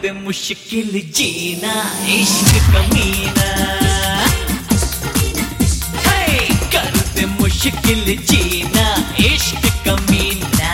दे मुश्किल जीना इश्क कमीना, कर दे मुश्किल जीना इश्क कमीना।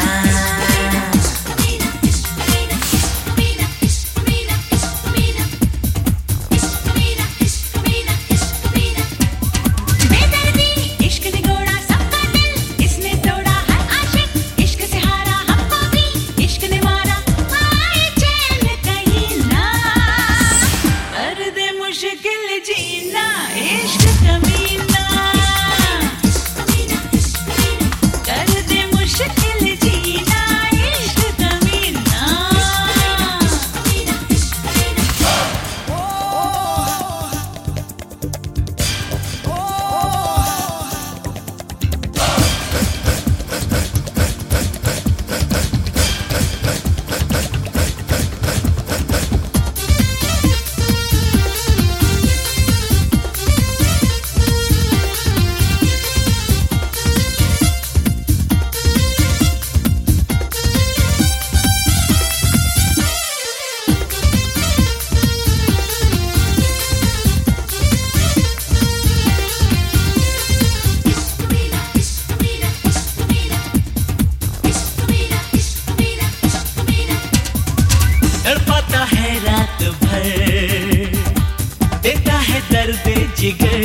तड़पाता है रात भर, देता है दर्द जिगर,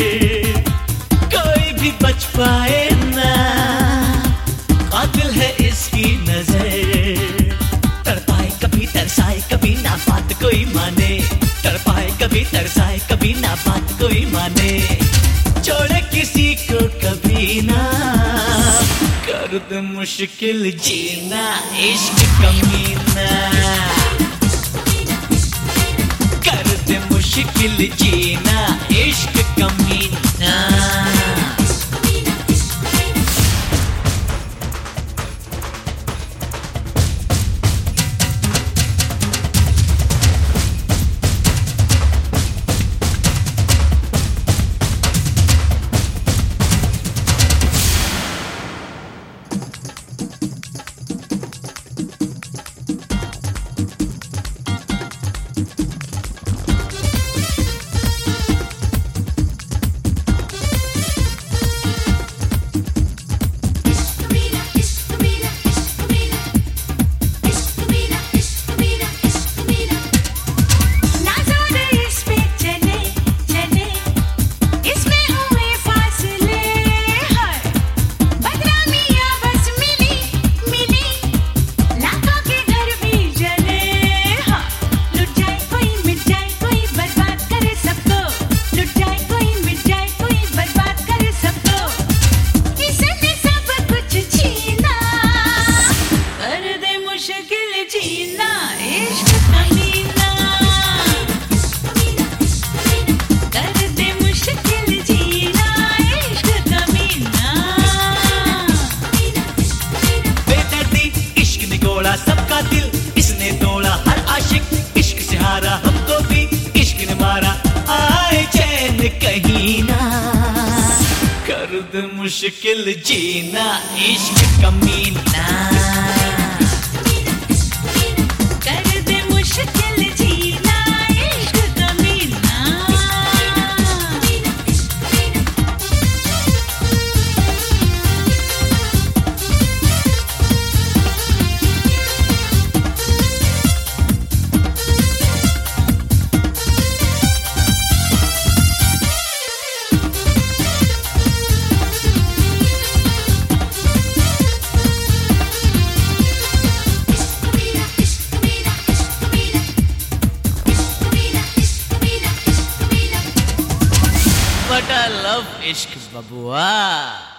कोई भी बच पाए ना, कातिल है इसकी नजर। तड़पाए कभी तरसाए कभी ना बात कोई माने, तड़पाए कभी तरसाए कभी ना बात कोई माने, छोड़े किसी को कभी ना, कर दे मुश्किल जीना इश्क कमीना, कर दे मुश्किल जीना इश्क कमीना। सबका दिल इसने तोड़ा, हर आशिक इश्क से हारा, हमको भी इश्क ने मारा, आए चैन कहीं ना, कर दे मुश्किल जीना इश्क कमीना, कर दे मुश्किल जीना इश्क कमीना। But I love Ishq Babua.